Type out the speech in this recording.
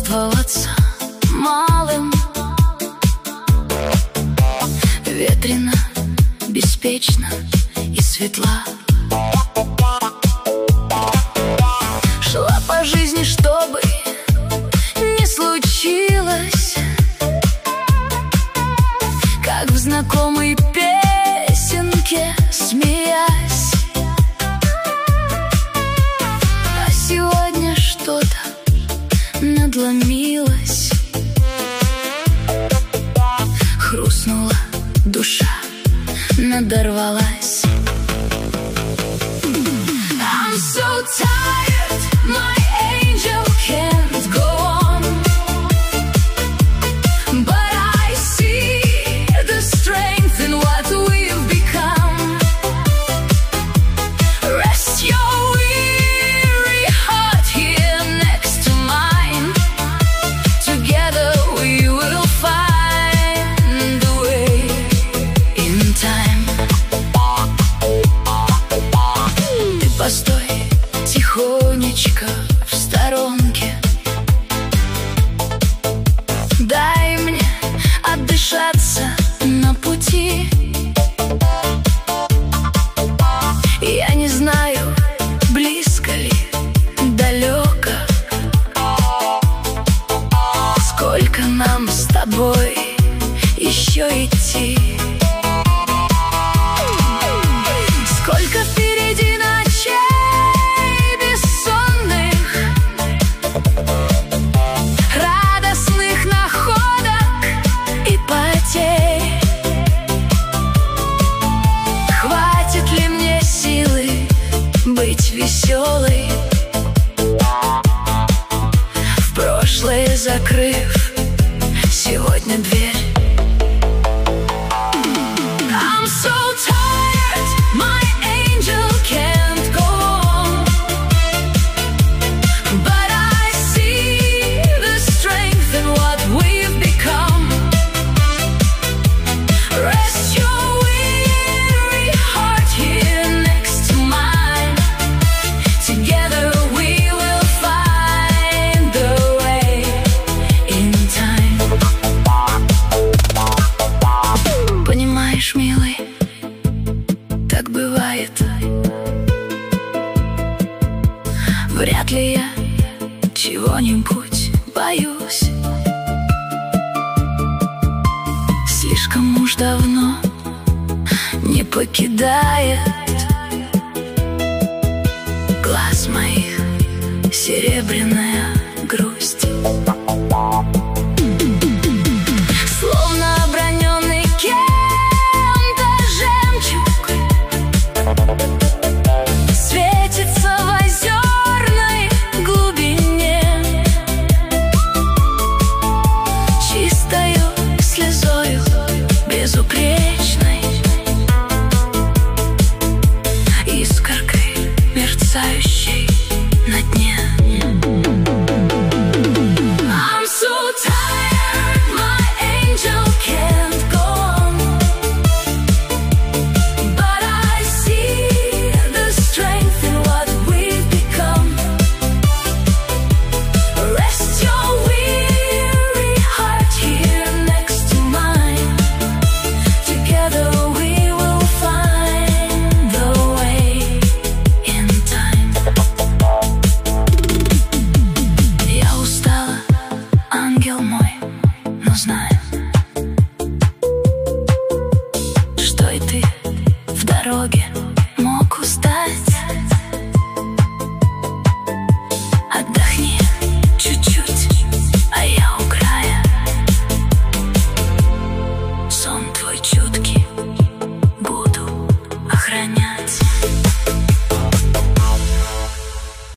довольствоваться малым. Ветрено, беспечно и светла. Шла по жизни, чтобы не случилось, как в знакомой песенке, смеясь. А сегодня что-то надломилось, хрустнула душа, надорвалась. I'm so tired, my angel can't go on, but I see the strength in what we've become. Rest your weary heart here next to mine. Together we will find the way in time. Ты постой тихонечко в сторонке, дай мне отдышаться на пути. Я не знаю, близко ли, далеко, сколько нам с тобой еще идти. Сколько впереди ночей бессонных, радостных находок и потерь. Хватит ли мне силы быть веселой, в прошлое закрыв сегодня дверь? I'm so tired, my angel can't go on, but I see the strength in what we've become. Rest your weary heart here next to mine. Together we will find the way in time. Понимаешь, милый, так бывает. Вряд ли я чего-нибудь боюсь. Слишком уж давно не покидает глаз моих серебряная